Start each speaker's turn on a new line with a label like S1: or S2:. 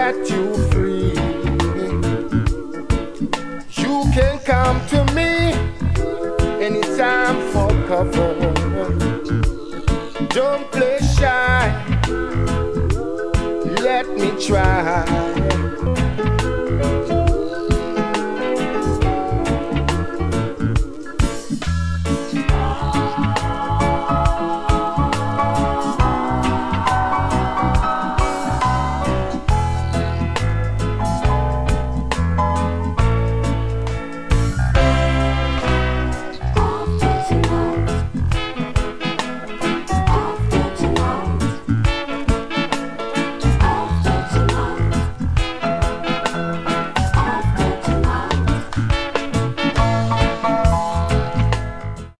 S1: set you free. You can come to me anytime for cover. Don't play shy, let me try.